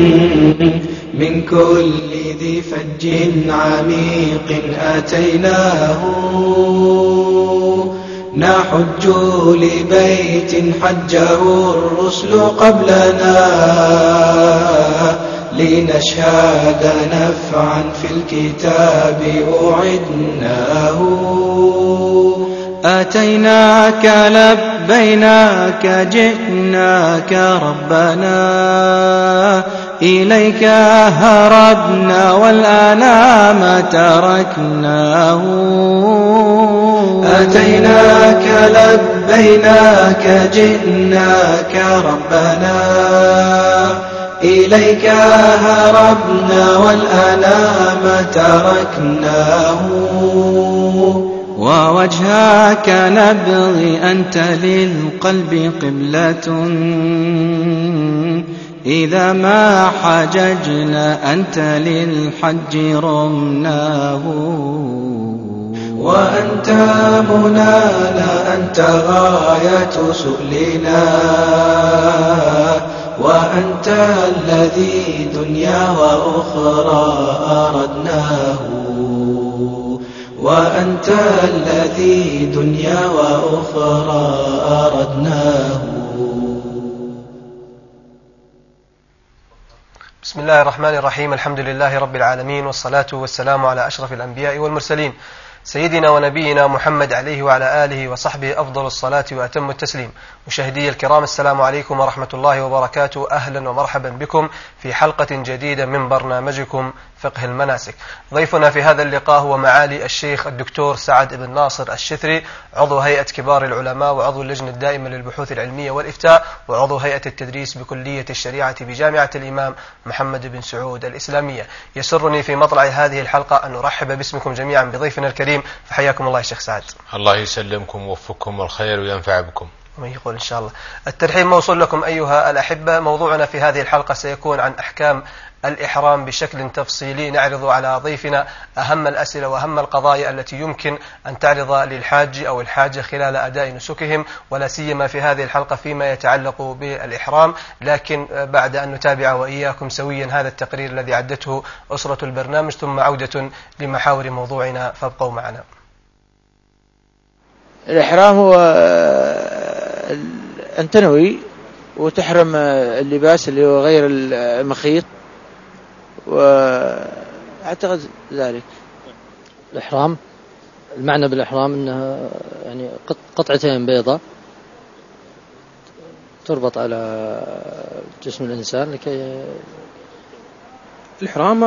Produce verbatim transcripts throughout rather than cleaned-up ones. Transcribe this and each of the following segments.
من كل ذي فج عميق أتيناه نحج لبيت حجه الرسل قبلنا لنشهد نفعا في الكتاب أعدناه أتيناك لبيناك جئناك ربنا إليك هربنا والآلام تركناه أتيناك لبيناك جئناك ربنا إليك هربنا والآلام تركناه ووجهك نبغي أنت للقلب قبلة إذا ما حججنا أنت للحج رمناه وأنت منانا أنت غاية سؤلنا وأنت الذي دنيا وأخرى أردناه وأنت الذي دنيا وأخرى أردناه. بسم الله الرحمن الرحيم. الحمد لله رب العالمين، والصلاة والسلام على أشرف الأنبياء والمرسلين سيدنا ونبينا محمد عليه وعلى آله وصحبه أفضل الصلاة وأتم التسليم. مشاهدي الكرام، السلام عليكم ورحمة الله وبركاته. أهلا ومرحبا بكم في حلقة جديدة من برنامجكم فقه المناسك. ضيفنا في هذا اللقاء هو معالي الشيخ الدكتور سعد بن ناصر الشثري، عضو هيئة كبار العلماء وعضو اللجنة الدائمة للبحوث العلمية والإفتاء وعضو هيئة التدريس بكلية الشريعة بجامعة الإمام محمد بن سعود الإسلامية. يسرني في مطلع هذه الحلقة أن أرحب باسمكم جميعا بضيفنا الكريم، فحياكم الله يا شيخ سعد. الله يسلمكم ووفقكم والخير وينفع بكم. ومن يقول إن شاء الله. الترحيب موصول لكم أيها الأحبة. موضوعنا في هذه الحلقة سيكون عن أحكام الإحرام بشكل تفصيلي. نعرض على ضيفنا أهم الأسئلة وأهم القضايا التي يمكن أن تعرض للحاج أو الحاجة خلال أداء نسكهم، ولا سيما في هذه الحلقة فيما يتعلق بالإحرام. لكن بعد أن نتابع وإياكم سويا هذا التقرير الذي عدته أسرة البرنامج ثم عودة لمحاور موضوعنا، فابقوا معنا. الإحرام هو أن تنوي وتحرم اللباس اللي هو غير المخيط، وأعتقد ذلك. الإحرام المعنى بالإحرام أنها يعني قطعتين بيضة تربط على جسم الإنسان لكي الإحرام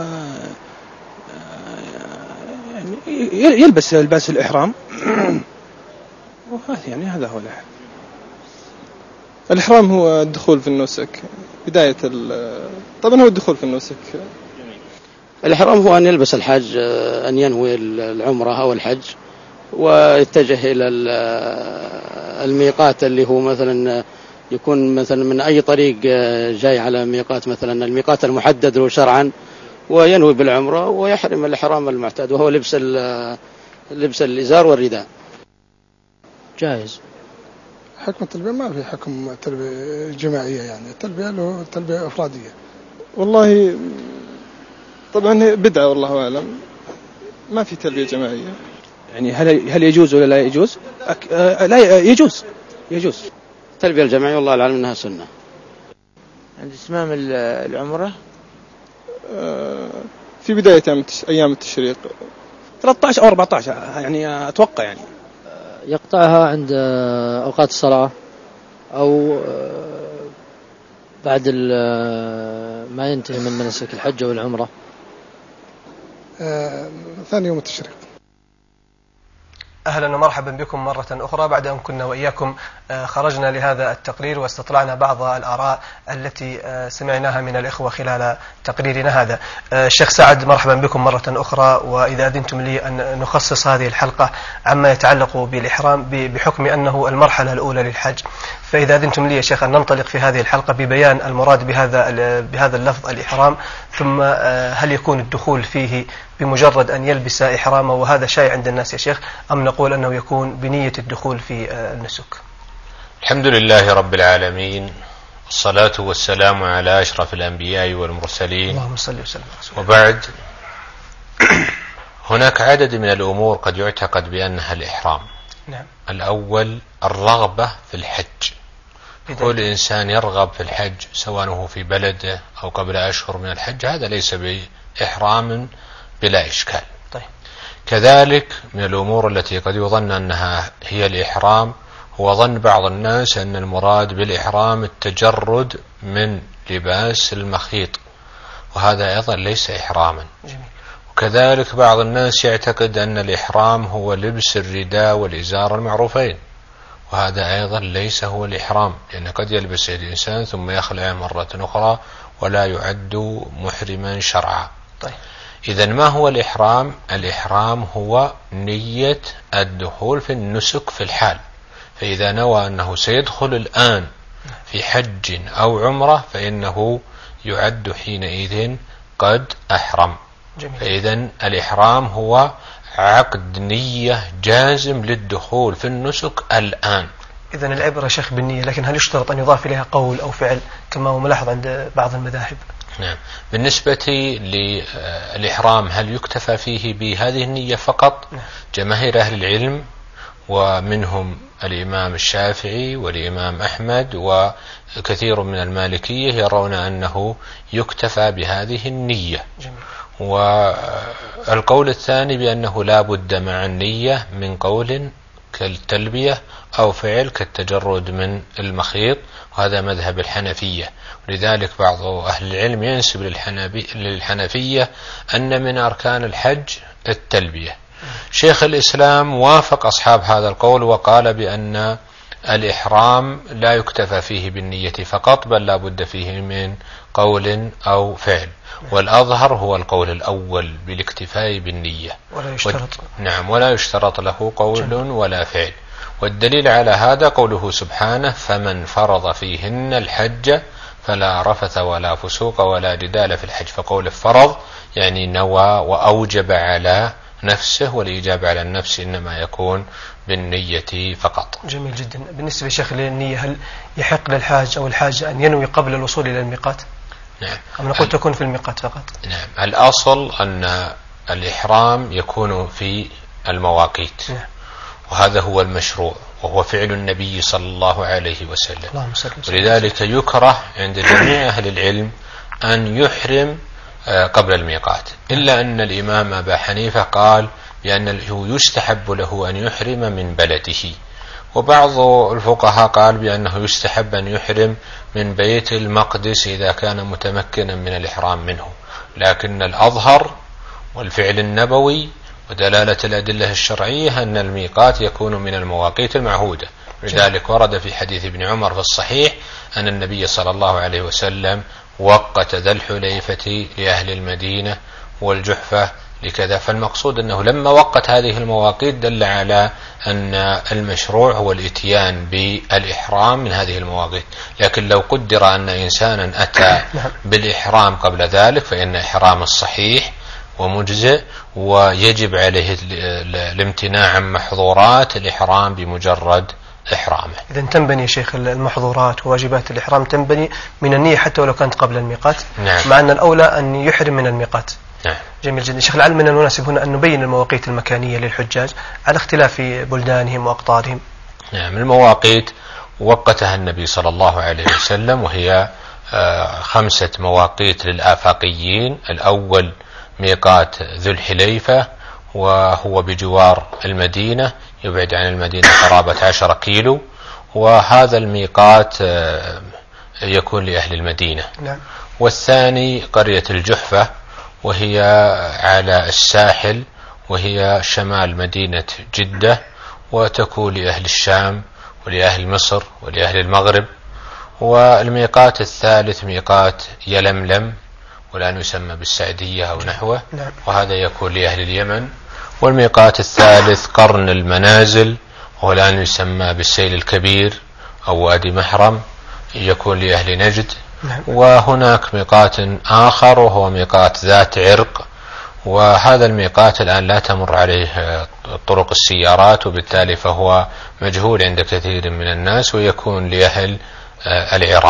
يعني يلبس لباس الإحرام وهذا يعني هذا هو الإحرام. الإحرام هو الدخول في النسك بداية طبعا هو الدخول في النسك. الإحرام هو أن يلبس الحاج أن ينوي العمرة أو الحج ويتجه إلى الميقات اللي هو مثلا يكون مثلا من أي طريق جاي على ميقات، مثلا الميقات المحدد له شرعا، وينوي بالعمرة ويحرم الإحرام المعتاد وهو لبس لبس الإزار والرداء. جائز. حكم التلبية ما في حكم تلبية جماعية، يعني التلبية له تلبية أفرادية. والله طبعا بدعة والله أعلم، ما في تلبية جماعية. يعني هل هل يجوز ولا لا يجوز؟ أك... آه لا يجوز يجوز. التلبية الجماعية والله العالم أنها سنة. عند إتمام العمرة آه في بداية أيام التشريق ثلاثة عشر أو أربعة عشر يعني أتوقع، يعني يقطعها عند أوقات الصلاة أو بعد ما ينتهي من مناسك الحج والعمرة. آه ثاني يوم التشريق. أهلا ومرحبا بكم مرة أخرى بعد أن كنا وإياكم خرجنا لهذا التقرير واستطلعنا بعض الآراء التي سمعناها من الإخوة خلال تقريرنا هذا. الشيخ سعد مرحبا بكم مرة أخرى، وإذا أذنتم لي أن نخصص هذه الحلقة عما يتعلق بالإحرام بحكم أنه المرحلة الأولى للحج، فإذا أذنتم لي يا شيخ أن ننطلق في هذه الحلقة ببيان المراد بهذا بهذا اللفظ الإحرام، ثم هل يكون الدخول فيه بمجرد أن يلبس إحرامه وهذا شائع عند الناس يا شيخ، أم نقول أنه يكون بنية الدخول في النسك؟ الحمد لله رب العالمين، الصلاة والسلام على أشرف الأنبياء والمرسلين. اللهم صل وسلم. وبعد، هناك عدد من الأمور قد يعتقد بأنها الإحرام. نعم. الأول الرغبة في الحج. كل إنسان يرغب في الحج سواء هو في بلده أو قبل أشهر من الحج، هذا ليس بإحرام بلا إشكال. طيب. كذلك من الأمور التي قد يظن أنها هي الإحرام هو ظن بعض الناس أن المراد بالإحرام التجرد من لباس المخيط، وهذا أيضا ليس إحراما. جميل. وكذلك بعض الناس يعتقد أن الإحرام هو لبس الرداء والإزار المعروفين، وهذا أيضا ليس هو الإحرام، لأن قد يلبس الإنسان ثم يخلع مرة أخرى ولا يعد محرما شرعا. طيب. إذن ما هو الإحرام؟ الإحرام هو نية الدخول في النسك في الحال، فإذا نوى أنه سيدخل الآن في حج أو عمرة فإنه يعد حينئذ قد أحرم. جميل. فإذن الإحرام هو عقد نية جازم للدخول في النسك الآن. إذن العبرة شيخ بالنية، لكن هل يشترط أن يضاف إليها قول أو فعل كما هو ملاحظ عند بعض المذاهب؟ نعم. بالنسبة للإحرام هل يكتفى فيه بهذه النية فقط؟ نعم. جماهير أهل العلم ومنهم الإمام الشافعي والإمام أحمد وكثير من المالكية يرون أنه يكتفى بهذه النية. جميل. والقول الثاني بأنه لا بد مع النية من قول كالتلبية أو فعل كالتجرد من المخيط، وهذا مذهب الحنفية. ولذلك بعض أهل العلم ينسب للحنفية أن من أركان الحج التلبية. شيخ الإسلام وافق أصحاب هذا القول وقال بأن الإحرام لا يكتفى فيه بالنية فقط، بل لا بد فيه من قول أو فعل، والأظهر هو القول الأول بالاكتفاء بالنية. ولا يشترط. و... نعم، ولا يشترط له قول جميل. ولا فعل. والدليل على هذا قوله سبحانه: فمن فرض فيهن الحج فلا رفث ولا فسوق ولا جدال في الحج. فقول الفرض يعني نوى وأوجب على نفسه، والإيجاب على النفس إنما يكون بالنية فقط. جميل جدا. بالنسبة شيخ للنية، هل يحق للحاج أو الحاج أن ينوي قبل الوصول إلى الميقات؟ نعم. أم نقول تكون في الميقات فقط؟ نعم. الأصل أن الإحرام يكون في المواقيت. نعم. وهذا هو المشروع، وهو فعل النبي صلى الله عليه وسلم. اللهم صل وسلم. ولذلك يكره عند جميع أهل العلم أن يحرم قبل الميقات، إلا أن الإمام أبا حنيفة قال بأنه يستحب له أن يحرم من بلده، وبعض الفقهاء قال بأنه يستحب أن يحرم من بيت المقدس إذا كان متمكنا من الإحرام منه. لكن الأظهر والفعل النبوي ودلالة الأدلة الشرعية أن الميقات يكون من المواقيت المعهودة. لذلك ورد في حديث ابن عمر في الصحيح أن النبي صلى الله عليه وسلم وقت ذا الحليفة لأهل المدينة والجحفة لكذا. فالمقصود أنه لما وقت هذه المواقيت دل على أن المشروع هو الاتيان بالإحرام من هذه المواقيت. لكن لو قدر أن إنسانا أتى بالإحرام قبل ذلك فإن إحرام الصحيح ومجزئ، ويجب عليه الامتناع عن محظورات الإحرام بمجرد إحرامه. إذن تنبني شيخ المحظورات وواجبات الإحرام تنبني من النية حتى ولو كانت قبل الميقات. نعم. مع أن الأولى أن يحرم من الميقات. نعم. جميل جدا. شيخ العلم من المناسب هنا أن نبين المواقيت المكانية للحجاج على اختلاف بلدانهم وأقطارهم. نعم. المواقيت وقتها النبي صلى الله عليه وسلم، وهي خمسة مواقيت للآفاقيين. الأول ميقات ذو الحليفة، وهو بجوار المدينة، يبعد عن المدينة قرابة عشرة كيلو، وهذا الميقات يكون لأهل المدينة. نعم. والثاني قرية الجحفة، وهي على الساحل، وهي شمال مدينة جدة، وتكون لأهل الشام ولأهل مصر ولأهل المغرب. والميقات الثالث ميقات يلملم، والآن يسمى بالسعدية أو نحوه، وهذا يكون لأهل اليمن. والميقات الثالث قرن المنازل، وهو الآن يسمى بالسيل الكبير أو وادي محرم، يكون لأهل نجد. وهناك ميقات آخر وهو ميقات ذات عرق، وهذا الميقات الآن لا تمر عليه طرق السيارات، وبالتالي فهو مجهول عند كثير من الناس، ويكون لأهل العراق.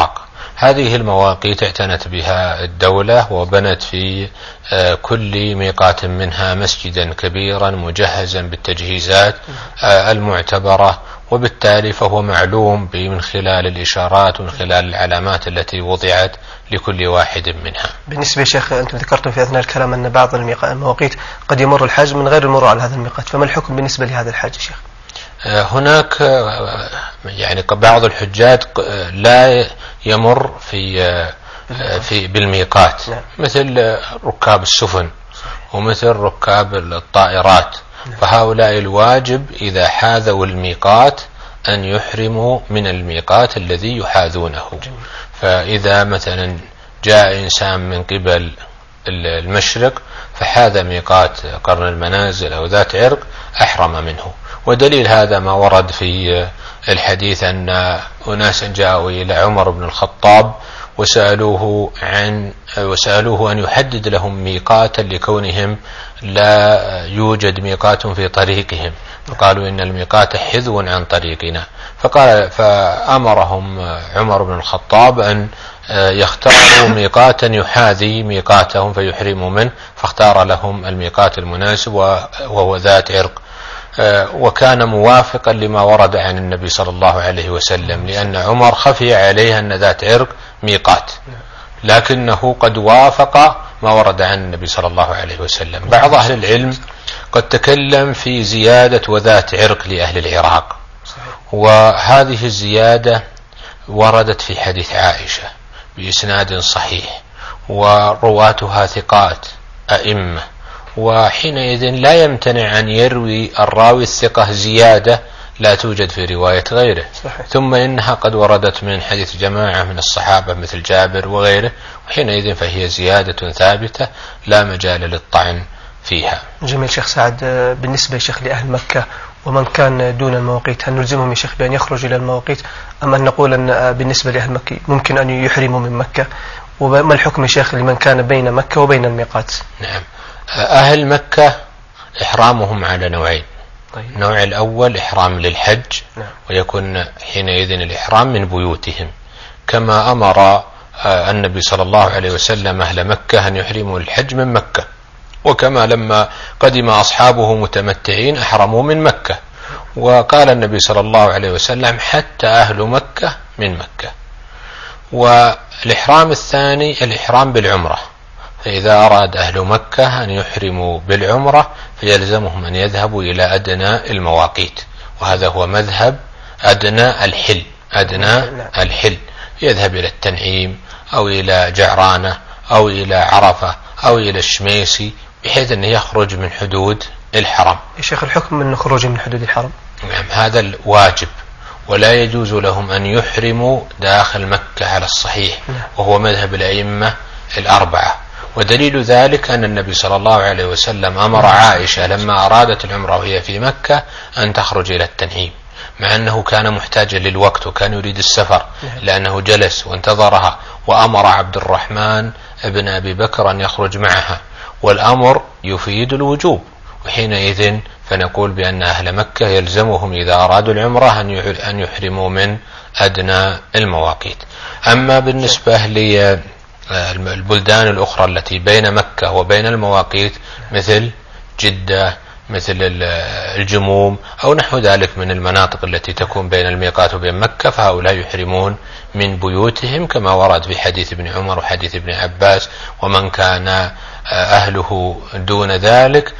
هذه المواقيت اعتنت بها الدولة وبنت في كل ميقات منها مسجدا كبيرا مجهزا بالتجهيزات المعتبرة، وبالتالي فهو معلوم من خلال الإشارات ومن خلال العلامات التي وضعت لكل واحد منها. بالنسبة يا شيخ أنتم ذكرتم في أثناء الكلام أن بعض المواقيت قد يمر الحاج من غير المرور على هذا الميقات، فما الحكم بالنسبة لهذا الحاج يا شيخ؟ هناك يعني بعض الحجاج لا يمر في في بالميقات، مثل ركاب السفن ومثل ركاب الطائرات، فهؤلاء الواجب إذا حاذوا الميقات أن يحرموا من الميقات الذي يحاذونه. فإذا مثلا جاء إنسان من قبل المشرق فحاذ ميقات قرن المنازل أو ذات عرق أحرم منه. ودليل هذا ما ورد في الحديث أن أناسا جاءوا إلى عمر بن الخطاب وسألوه عن وسألوه أن يحدد لهم ميقاتا لكونهم لا يوجد ميقات في طريقهم، فقالوا إن الميقات حذو عن طريقنا، فقال فأمرهم عمر بن الخطاب أن يختاروا ميقاتا يحاذي ميقاتهم فيحرموا منه، فاختار لهم الميقات المناسب وهو ذات عرق، وكان موافقا لما ورد عن النبي صلى الله عليه وسلم، لأن عمر خفي عليه أن ذات عرق ميقات، لكنه قد وافق ما ورد عن النبي صلى الله عليه وسلم. بعض أهل العلم قد تكلم في زيادة وذات عرق لأهل العراق، وهذه الزيادة وردت في حديث عائشة بإسناد صحيح ورواتها ثقات أئمة، وحينئذ لا يمتنع أن يروي الراوي الثقة زيادة لا توجد في رواية غيره. صحيح. ثم إنها قد وردت من حديث جماعة من الصحابة مثل جابر وغيره، وحينئذ فهي زيادة ثابتة لا مجال للطعن فيها. جميل شيخ سعد. بالنسبة شيخ لأهل مكة ومن كان دون المواقيت، هل نلزمهم يا شيخ بأن يخرج إلى المواقيت، أم أن نقول أن بالنسبة لأهل مكة ممكن أن يحرموا من مكة؟ وما الحكم يا شيخ لمن كان بين مكة وبين الميقات؟ نعم، أهل مكة إحرامهم على نوعين. طيب. النوع الأول إحرام للحج، نعم. ويكون حينئذ الإحرام من بيوتهم، كما أمر النبي صلى الله عليه وسلم أهل مكة أن يحرموا الحج من مكة، وكما لما قدم أصحابه متمتعين أحرموا من مكة، وقال النبي صلى الله عليه وسلم حتى أهل مكة من مكة. والإحرام الثاني الإحرام بالعمرة، فإذا أراد أهل مكة أن يحرموا بالعمرة فيلزمهم أن يذهبوا إلى أدنى المواقيت، وهذا هو مذهب أدنى الحل. أدنى الحل يذهب إلى التنعيم أو إلى جعرانة أو إلى عرفة أو إلى الشميسي، بحيث أن يخرج من حدود الحرم. يا شيخ الحكم من خروج من حدود الحرم؟ نعم، هذا الواجب، ولا يجوز لهم أن يحرموا داخل مكة على الصحيح، وهو مذهب الأئمة الأربعة. ودليل ذلك أن النبي صلى الله عليه وسلم أمر عائشة لما أرادت العمرة وهي في مكة أن تخرج إلى التنعيم، مع أنه كان محتاجا للوقت وكان يريد السفر، لأنه جلس وانتظرها، وأمر عبد الرحمن ابن أبي بكر أن يخرج معها، والأمر يفيد الوجوب، وحينئذ فنقول بأن أهل مكة يلزمهم إذا أرادوا العمرة أن يحرموا من أدنى المواقيت. أما بالنسبة للبلدان الأخرى التي بين مكة وبين المواقيت مثل جدة، مثل الجموم أو نحو ذلك من المناطق التي تكون بين الميقات وبين مكة، فهؤلاء يحرمون من بيوتهم كما ورد في حديث ابن عمر وحديث ابن عباس، ومن كان أهله دون ذلك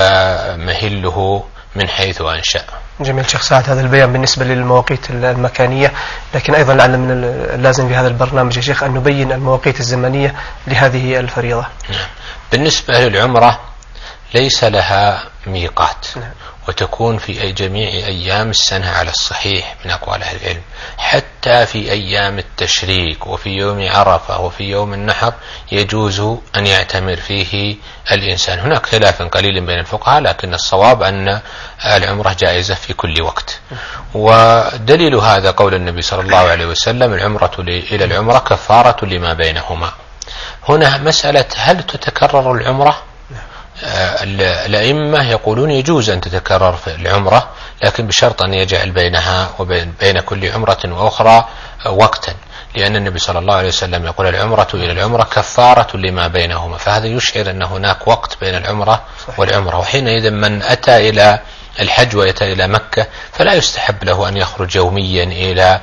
فمهله من حيث أنشأ. جميل شيخ سعد، هذا البيان بالنسبة للمواقيت المكانية، لكن أيضا لعل من اللازم في هذا البرنامج يا شيخ أن نبين المواقيت الزمنية لهذه الفريضة. نعم. بالنسبة للعمرة ليس لها ميقات، نعم. وتكون في أي جميع أيام السنة على الصحيح من أقوال أهل العلم، حتى في أيام التشريك وفي يوم عرفة وفي يوم النحر يجوز أن يعتمر فيه الإنسان. هناك خلاف قليل بين الفقهاء، لكن الصواب أن العمرة جائزة في كل وقت. ودليل هذا قول النبي صلى الله عليه وسلم: العمرة إلى العمرة كفارة لما بينهما. هنا مسألة هل تتكرر العمرة الأئمة يقولون يجوز أن تتكرر في العمرة، لكن بشرط أن يجعل بينها وبين بين كل عمرة وأخرى وقتا، لأن النبي صلى الله عليه وسلم يقول العمرة إلى العمرة كفارة لما بينهما، فهذا يشعر أن هناك وقت بين العمرة والعمرة. وحينئذ من أتى إلى الحج ويأتي إلى مكة فلا يستحب له أن يخرج يوميا إلى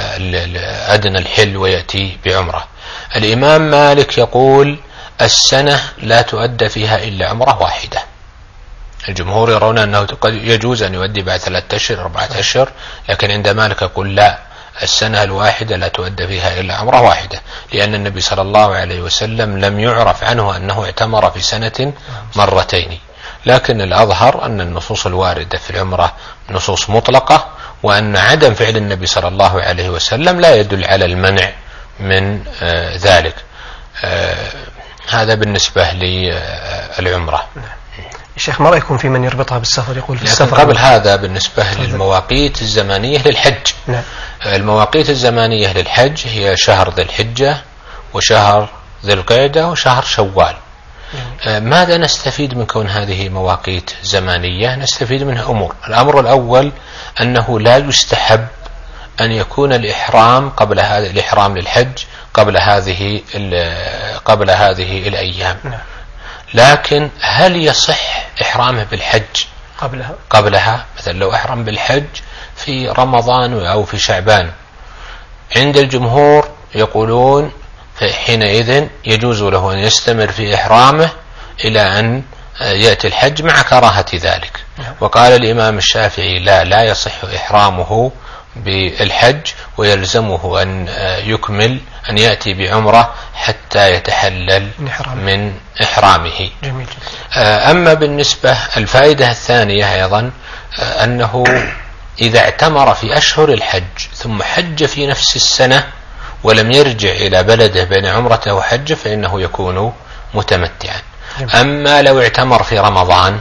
أدنى الحل ويأتي بعمرة. الإمام مالك يقول السنة لا تؤدى فيها إلا عمرة واحدة. الجمهور يرون أنه يجوز أن يؤدي بعد ثلاثة أشهر أربعة أشهر، لكن عند مالك يقول لا، السنة الواحدة لا تؤدى فيها إلا عمرة واحدة، لأن النبي صلى الله عليه وسلم لم يعرف عنه أنه اعتمر في سنة مرتين. لكن الأظهر أن النصوص الواردة في العمرة نصوص مطلقة، وأن عدم فعل النبي صلى الله عليه وسلم لا يدل على المنع من آه ذلك. آه هذا بالنسبة للعمرة. الشيخ ما رأيكم في من يربطها بالسفر؟ يقول في السفر. قبل هذا بالنسبة للمواقيت الزمانية للحج، نعم. المواقيت الزمانية للحج هي شهر ذي الحجة وشهر ذي القعدة وشهر شوال. نعم. ماذا نستفيد من كون هذه مواقيت زمانية؟ نستفيد منها أمور. الأمر الأول أنه لا يستحب أن يكون الإحرام قبل هذا الإحرام للحج قبل هذه قبل هذه الأيام. نعم. لكن هل يصح إحرامه بالحج قبلها؟ قبلها مثلا لو أحرم بالحج في رمضان أو في شعبان، عند الجمهور يقولون حينئذ يجوز له أن يستمر في إحرامه إلى أن يأتي الحج مع كراهة ذلك. وقال الإمام الشافعي لا لا يصح إحرامه بالحج ويلزمه أن يكمل أن يأتي بعمرة حتى يتحلل من إحرامه. جميل. أما بالنسبة الفائدة الثانية أيضا أنه إذا اعتمر في أشهر الحج ثم حج في نفس السنة ولم يرجع إلى بلده بين عمرته وحجه فإنه يكون متمتعا. أما لو اعتمر في رمضان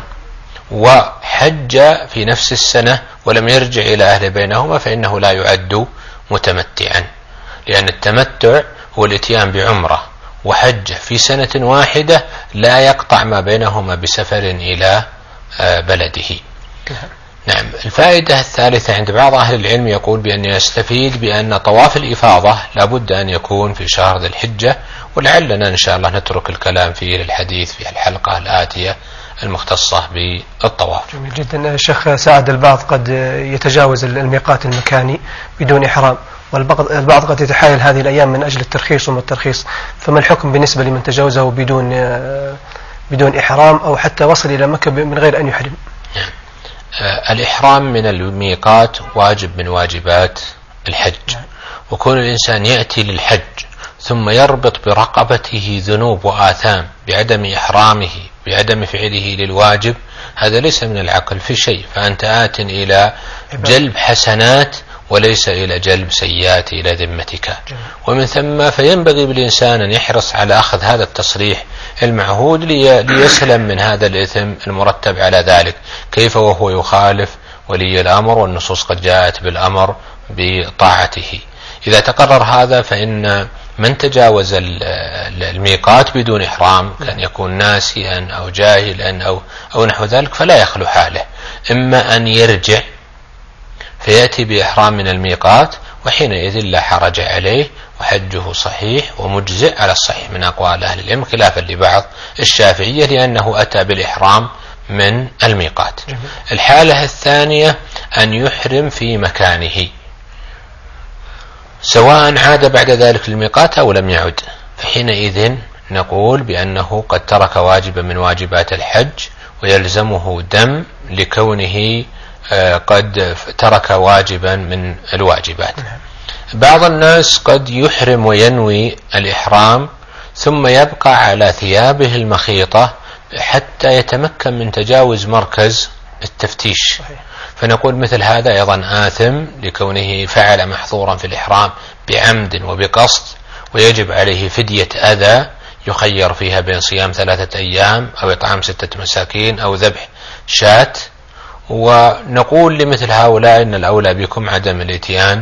وحج في نفس السنة ولم يرجع إلى أهل بينهما فإنه لا يعد متمتعا، لأن التمتع هو الاتيان بعمرة وحج في سنة واحدة لا يقطع ما بينهما بسفر إلى بلده. نعم. الفائدة الثالثة عند بعض أهل العلم يقول بأن يستفيد بأن طواف الإفاضة لابد أن يكون في شهر ذي الحجة، ولعلنا إن شاء الله نترك الكلام فيه للحديث في الحلقة الآتية المختصة بالطواف. جميل جدا. الشيخ سعد، البعض قد يتجاوز الميقات المكاني بدون إحرام، والبعض قد يتحايل هذه الأيام من أجل الترخيص وما الترخيص، فما الحكم بالنسبة لمن تجاوزه بدون بدون إحرام أو حتى وصل إلى مكة من غير أن يحرم؟ الإحرام من الميقات واجب من واجبات الحج، وكون الإنسان يأتي للحج ثم يربط برقبته ذنوب وآثام بعدم إحرامه بعدم فعله للواجب، هذا ليس من العقل في شيء. فأنت آت إلى جلب حسنات وليس إلى جلب سيئات إلى ذمتك. ومن ثم فينبغي بالإنسان أن يحرص على أخذ هذا التصريح المعهود ليسلم من هذا الإثم المرتب على ذلك، كيف وهو يخالف ولي الأمر والنصوص قد جاءت بالأمر بطاعته. إذا تقرر هذا فإن من تجاوز الميقات بدون إحرام كان يكون ناسيا أو جاهلا أو, أو نحو ذلك فلا يخلو حاله، إما أن يرجع فيأتي بإحرام من الميقات وحينئذ لا حرج عليه وحجه صحيح ومجزئ على الصحيح من أقوال أهل العلم، خلافا لبعض الشافعية لأنه أتى بالإحرام من الميقات. الحالة الثانية أن يحرم في مكانه سواء عاد بعد ذلك الميقات أو لم يعد، فحينئذ نقول بأنه قد ترك واجبا من واجبات الحج ويلزمه دم لكونه قد ترك واجبا من الواجبات. بعض الناس قد يحرم وينوي الإحرام ثم يبقى على ثيابه المخيطة حتى يتمكن من تجاوز مركز التفتيش، فنقول مثل هذا أيضا آثم لكونه فعل محظورا في الإحرام بعمد وبقصد، ويجب عليه فدية أذى يخير فيها بين صيام ثلاثة أيام أو إطعام ستة مساكين أو ذبح شاة. ونقول لمثل هؤلاء إن الأولى بكم عدم الاتيان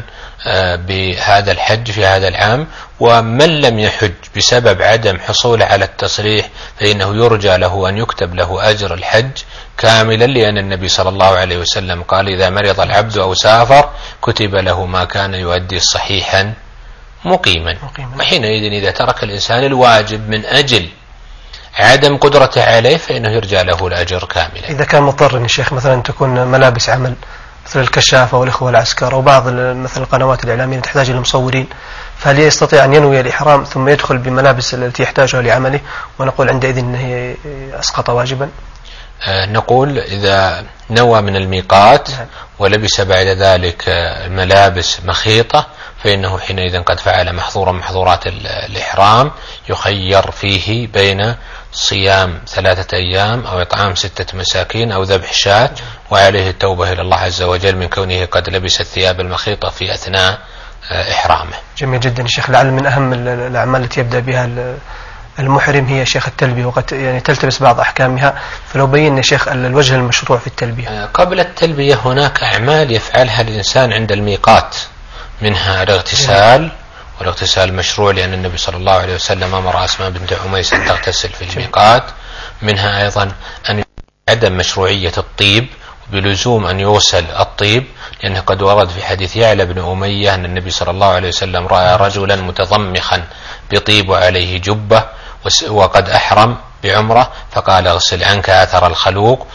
بهذا الحج في هذا العام. ومن لم يحج بسبب عدم حصوله على التصريح فإنه يرجى له أن يكتب له أجر الحج كاملا، لأن النبي صلى الله عليه وسلم قال إذا مرض العبد أو سافر كتب له ما كان يؤدي صحيحا مقيما. وحينئذ إذا ترك الإنسان الواجب من أجل عدم قدرته عليه فإنه يرجى له الأجر كاملا. إذا كان مضطر يا شيخ مثلا تكون ملابس عمل مثل الكشافة والإخوة العسكر أو بعض مثل القنوات الإعلامية تحتاج إلى مصورين، فهل يستطيع أن ينوي الإحرام ثم يدخل بالملابس التي يحتاجها لعمله ونقول عندئذ أنه أسقط واجبا؟ آه نقول إذا نوى من الميقات ولبس بعد ذلك ملابس مخيطة فإنه حينئذ قد فعل محظورا محظورات الإحرام، يخير فيه بين صيام ثلاثة أيام أو إطعام ستة مساكين أو ذبح شاة، وعليه التوبة إلى الله عز وجل من كونه قد لبس الثياب المخيطة في أثناء إحرامه. جميل جدا شيخ. لعل من أهم الأعمال التي يبدأ بها المحرم هي شيخ التلبية، وقد يعني تلتبس بعض أحكامها، فلو بينا شيخ الوجه المشروع في التلبية. قبل التلبية هناك أعمال يفعلها الإنسان عند الميقات، منها الاغتسال، والاغتسال مشروع لأن النبي صلى الله عليه وسلم أمر أسماء بنت عميس أن تغتسل في الميقات. منها أيضا أن عدم مشروعية الطيب بلزوم أن يغسل الطيب، لأنه قد ورد في حديث يعلى بن أمية أن النبي صلى الله عليه وسلم رأى رجلا متضمخا بطيب وعليه جبة وقد أحرم بعمرة فقال اغسل عنك أثر الخلوق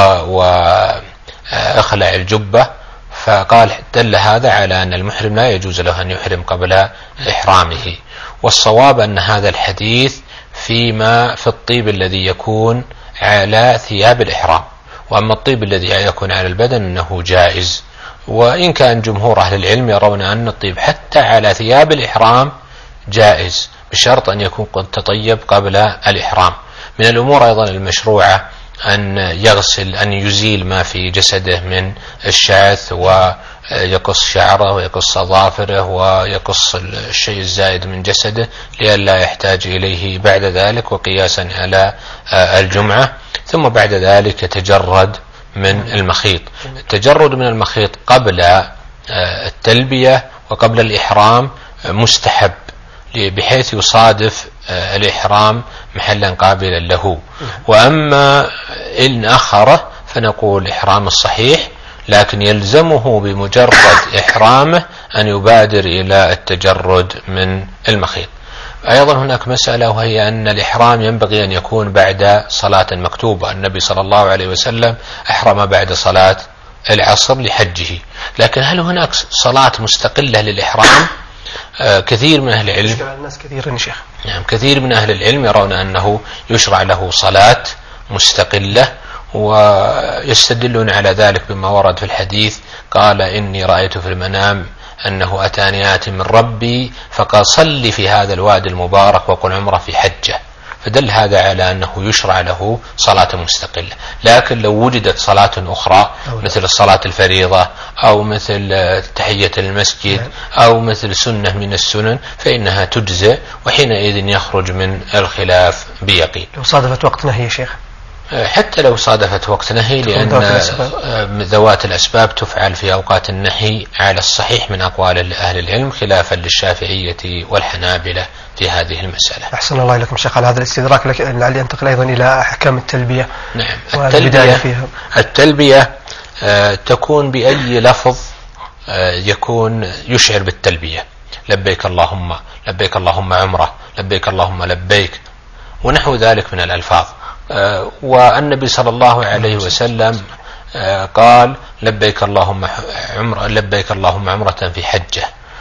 وأخلع الجبة، فقال دل هذا على أن المحرم لا يجوز له أن يحرم قبل إحرامه. والصواب أن هذا الحديث فيما في الطيب الذي يكون على ثياب الإحرام، وأما الطيب الذي يكون على البدن أنه جائز. وإن كان جمهور أهل العلم يرون أن الطيب حتى على ثياب الإحرام جائز بشرط أن يكون قد تطيب قبل الإحرام. من الأمور أيضا المشروعة أن يغسل أن يزيل ما في جسده من الشعث ويقص شعره ويقص أظافره ويقص الشيء الزائد من جسده لئلا يحتاج إليه بعد ذلك، وقياسا على الجمعة. ثم بعد ذلك يتجرد من المخيط. التجرد من المخيط قبل التلبية وقبل الإحرام مستحب بحيث يصادف الإحرام محلا قابلا له. وأما إن أخره فنقول إحرام الصحيح، لكن يلزمه بمجرد إحرامه أن يبادر إلى التجرد من المخيط. أيضا هناك مسألة وهي أن الإحرام ينبغي أن يكون بعد صلاة مكتوبة. النبي صلى الله عليه وسلم أحرم بعد صلاة العصر لحجه، لكن هل هناك صلاة مستقلة للإحرام؟ آه كثير من أهل العلم الناس كثير يا شيخ نعم كثير من أهل العلم يرون أنه يشرع له صلاة مستقلة، ويستدلون على ذلك بما ورد في الحديث قال إني رأيت في المنام أنه أتاني آت من ربي فقال صلي في هذا الوادي المبارك وقل عمره في حجة، فدل هذا على أنه يشرع له صلاة مستقلة. لكن لو وجدت صلاة أخرى مثل الصلاة الفريضة أو مثل تحية المسجد أو مثل سنة من السنن فإنها تجزئ، وحينئذ يخرج من الخلاف بيقين. لو صادفت وقت نهي يا شيخ؟ حتى لو صادفت وقت نهي، لأن ذوات الأسباب تفعل في أوقات النهي على الصحيح من أقوال أهل العلم، خلافا للشافعية والحنابلة في هذه المسألة. أحسن الله إليكم شيخ على هذا الاستدراك. لعلي أنتقل أيضا إلى أحكام التلبية. نعم التلبية, فيها. التلبية آه تكون بأي لفظ آه يكون يشعر بالتلبية، لبيك اللهم لبيك اللهم عمره، لبيك اللهم لبيك، ونحو ذلك من الألفاظ. آه والنبي صلى الله عليه وسلم آه قال لبيك اللهم عمره لبيك اللهم عمرة في حجة،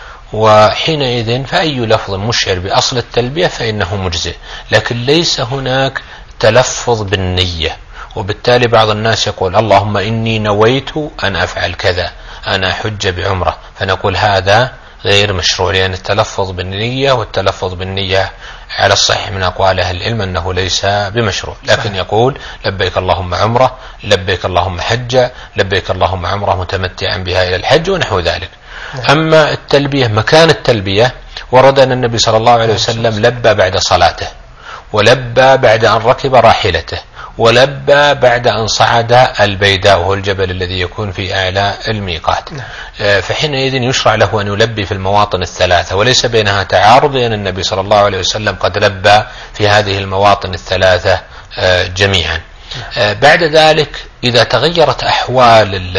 وحينئذ فأي لفظ مشعر بأصل التلبية فإنه مجزئ، لكن ليس هناك تلفظ بالنية. وبالتالي بعض الناس يقول اللهم إني نويت أن أفعل كذا، أنا حج بعمرة، فنقول هذا غير مشروع، لأن التلفظ بالنية والتلفظ بالنية على الصحيح من أقوال أهل العلم أنه ليس بمشروع، لكن يقول لبيك اللهم عمرة، لبيك اللهم حجة، لبيك اللهم عمرة متمتعا بها إلى الحج ونحو ذلك. أما التلبية مكان التلبية ورد أن النبي صلى الله عليه وسلم لبى بعد صلاته، ولبى بعد أن ركب راحلته، ولبى بعد أن صعد البيداء وهو الجبل الذي يكون في أعلى الميقات. فحينئذ يشرع له أن يلبي في المواطن الثلاثة، وليس بينها تعارض، لأن النبي صلى الله عليه وسلم قد لبى في هذه المواطن الثلاثة جميعا. بعد ذلك إذا تغيرت أحوال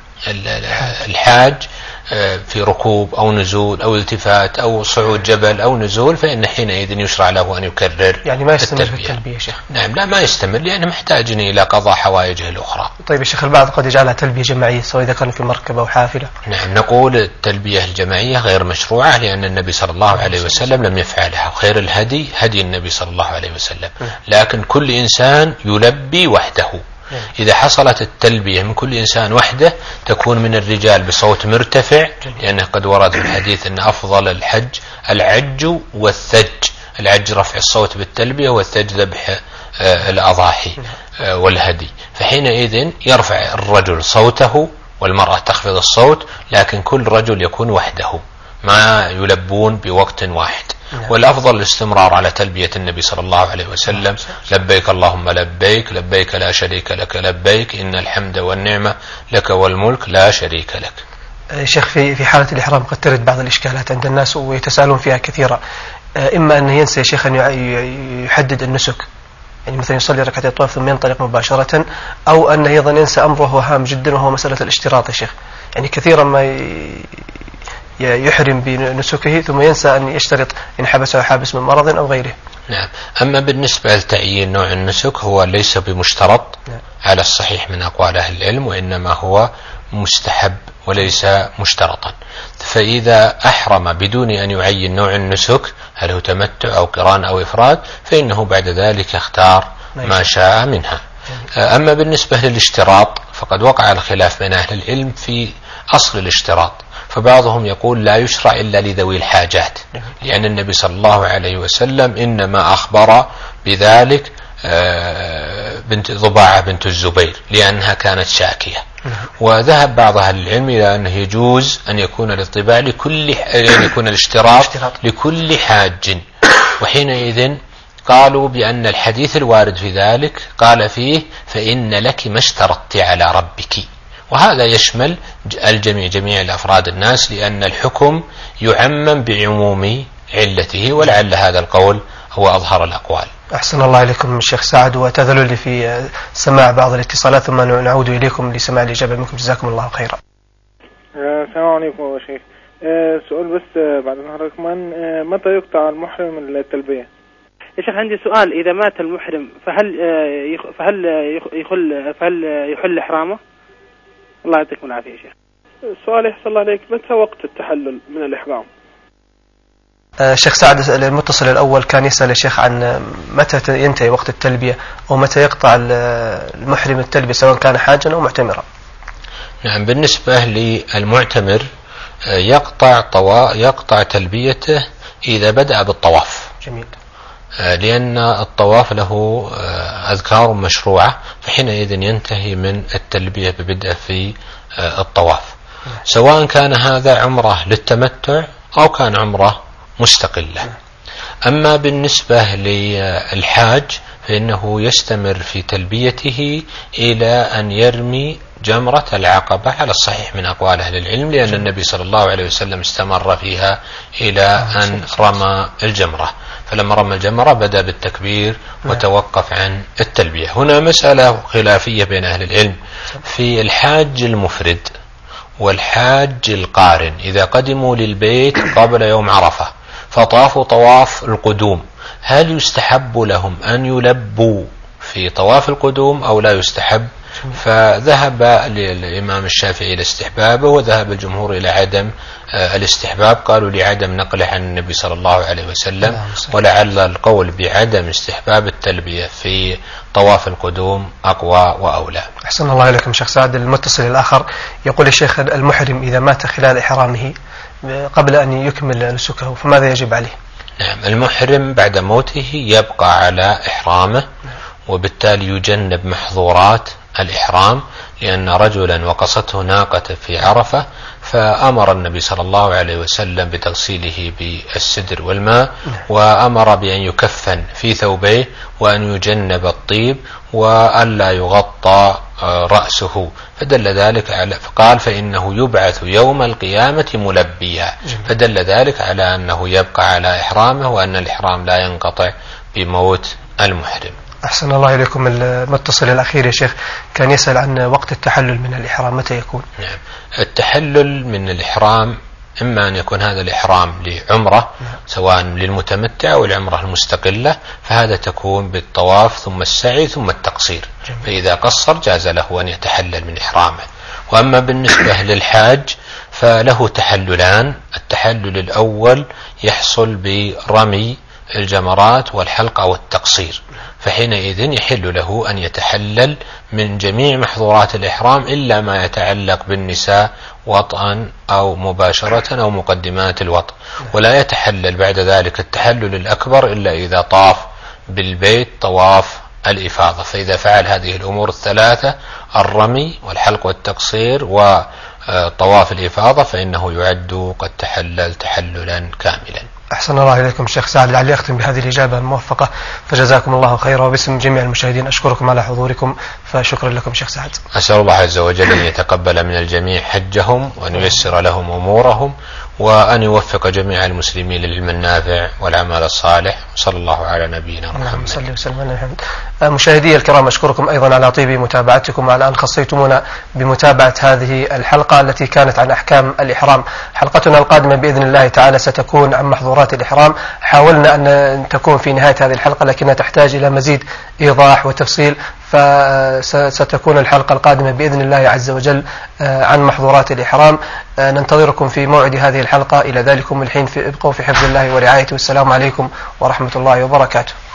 الحاج في ركوب أو نزول أو التفات أو صعود جبل أو نزول، فإن حينئذ يشرع له أن يكرر. يعني ما يستمر في التلبية يا شيخ؟ نعم، لا ما يستمر، لأنه محتاج إلى قضاء حوائجه الأخرى. طيب يا شيخ، البعض قد يجعلها تلبية جماعية سواء إذا كان في مركبة أو حافلة. نعم، نقول التلبية الجماعية غير مشروعة، لأن النبي صلى الله عليه وسلم لم يفعلها، وخير الهدي هدي النبي صلى الله عليه وسلم. لكن كل إنسان يلبي وحده. إذا حصلت التلبية من كل إنسان وحده تكون من الرجال بصوت مرتفع، لأنه قد ورد في الحديث أن أفضل الحج العج والثج. العج رفع الصوت بالتلبية، والثج ذبح الأضاحي والهدي. فحينئذ يرفع الرجل صوته والمرأة تخفض الصوت، لكن كل رجل يكون وحده، ما يلبون بوقت واحد. والأفضل الاستمرار على تلبية النبي صلى الله عليه وسلم: لبيك اللهم لبيك، لبيك لا شريك لك لبيك، إن الحمد والنعمة لك والملك لا شريك لك. شيخ، في في حالة الإحرام قد ترد بعض الإشكالات عند الناس ويتساءلون فيها كثيرا. إما أن ينسى يا شيخ أن يحدد النسك، يعني مثلا يصلي ركعتين الطواف ثم ينطلق مباشرة، أو أن أيضا ينسى أمره هام جدا وهو مسألة الاشتراط يا شيخ. يعني كثيرا ما يحرم بنسكه ثم ينسى أن يشترط إن حبسه حابس من مرض أو غيره. نعم. أما بالنسبة لتعيين نوع النسك هو ليس بمشترط نعم. على الصحيح من أقوال أهل العلم، وإنما هو مستحب وليس مشترطا. فإذا أحرم بدون أن يعين نوع النسك، هل هو تمتع أو قران أو إفراد، فإنه بعد ذلك اختار ما شاء منها. أما بالنسبة للاشتراط فقد وقع الخلاف بين أهل العلم في أصل الاشتراط، فبعضهم يقول لا يشرع إلا لذوي الحاجات، لأن النبي صلى الله عليه وسلم إنما أخبر بذلك بنت ضباعة بنت الزبير لأنها كانت شاكية. وذهب بعض أهل العلم إلى أنه يجوز أن يكون الاطباع لكل أن يكون الاشتراط لكل حاج، وحينئذ قالوا بأن الحديث الوارد في ذلك قال فيه: فإن لك ما اشترطت على ربك. وهذا يشمل الجميع، جميع الأفراد الناس، لأن الحكم يعمم بعموم علته، ولعل هذا القول هو أظهر الأقوال. أحسن الله إليكم الشيخ سعد، وتذلوا لي في سماع بعض الاتصالات ثم نعود إليكم لسماع الإجابة منكم. جزاكم الله خيرا. السلام عليكم يا شيخ. سؤال بس بعد حضرتك، من متى يقطع المحرم التلبية؟ يا شيخ عندي سؤال، إذا مات المحرم فهل فهل يخل فهل يحل إحرامه؟ الله يعطيكم العافية يا شيخ. السؤال يحصل عليك متى وقت التحلل من الإحرام؟ الشيخ سعد المتصل الأول كان يسأل الشيخ عن متى ينتهي وقت التلبية، أو متى يقطع المحرم التلبية سواء كان حاجا أو معتمرا. نعم، بالنسبة للمعتمر يقطع طوا... يقطع تلبيته إذا بدأ بالطواف. جميل. لأن الطواف له أذكار مشروعة، فحينئذ ينتهي من التلبية ببدء في الطواف، سواء كان هذا عمرة للتمتع أو كان عمرة مستقلة. أما بالنسبة للحاج فإنه يستمر في تلبيته إلى أن يرمي جمرة العقبة على الصحيح من أقوال أهل العلم، لأن النبي صلى الله عليه وسلم استمر فيها إلى أن رمى الجمرة، فلما رمى الجمرة بدأ بالتكبير وتوقف عن التلبية. هنا مسألة خلافية بين أهل العلم في الحاج المفرد والحاج القارن. إذا قدموا للبيت قبل يوم عرفة فطافوا طواف القدوم، هل يستحب لهم أن يلبوا في طواف القدوم أو لا يستحب؟ فذهب الإمام الشافعي إلى استحبابه، وذهب الجمهور إلى عدم الاستحباب، قالوا لعدم نقله عن النبي صلى الله عليه وسلم، ولعل القول بعدم استحباب التلبية في طواف القدوم أقوى وأولى. أحسن الله إليكم شيخ سعد. المتصل الآخر يقول الشيخ: المحرم إذا مات خلال إحرامه قبل أن يكمل نسكه فماذا يجب عليه؟ نعم، المحرم بعد موته يبقى على إحرامه، وبالتالي يجنب محظورات الإحرام، لأن رجلا وقصته ناقة في عرفة فأمر النبي صلى الله عليه وسلم بتغسيله بالسدر والماء، وأمر بأن يكفن في ثوبيه وأن يجنب الطيب وألا يغطى رأسه، فدل ذلك على فقال فإنه يبعث يوم القيامة ملبيا، فدل ذلك على أنه يبقى على إحرامه وأن الإحرام لا ينقطع بموت المحرم. أحسن الله إليكم. المتصل الأخير يا شيخ كان يسأل عن وقت التحلل من الإحرام متى يكون؟ نعم، التحلل من الإحرام إما أن يكون هذا الإحرام لعمرة سواء للمتمتع أو العمرة المستقلة، فهذا تكون بالطواف ثم السعي ثم التقصير، فإذا قصر جاز له أن يتحلل من إحرامه. وأما بالنسبة للحاج فله تحللان، التحلل الأول يحصل برمي الجمرات والحلق أو التقصير، فحينئذ يحل له أن يتحلل من جميع محظورات الإحرام إلا ما يتعلق بالنساء وطئا أو مباشرة أو مقدمات الوطء، ولا يتحلل بعد ذلك التحلل الأكبر إلا إذا طاف بالبيت طواف الإفاضة. فإذا فعل هذه الأمور الثلاثة الرمي والحلق والتقصير وطواف الإفاضة فإنه يعد قد تحلل تحللا كاملا. أحسن الله إليكم شيخ سعد، لعلي أختم بهذه الإجابة الموفقة، فجزاكم الله خيرا، وباسم جميع المشاهدين أشكركم على حضوركم، فشكرا لكم شيخ سعد. أسأل الله عز وجل أن يتقبل من الجميع حجهم وأن ييسر لهم أمورهم وأن يوفق جميع المسلمين للعلم النافع والعمل الصالح، صلى الله على نبينا محمد. صلى وسلم على محمد. مشاهدي الكرام أشكركم أيضا على طيب متابعتكم وعلى أن خصيتمونا بمتابعة هذه الحلقة التي كانت عن أحكام الإحرام. حلقتنا القادمة بإذن الله تعالى ستكون عن محظورات الإحرام. حاولنا أن تكون في نهاية هذه الحلقة لكنها تحتاج إلى مزيد إيضاح وتفصيل، فستكون الحلقة القادمة بإذن الله عز وجل عن محظورات الإحرام. ننتظركم في موعد هذه الحلقة. إلى ذلكم الحين ابقوا في حفظ الله ورعايته، والسلام عليكم ورحمة الله وبركاته.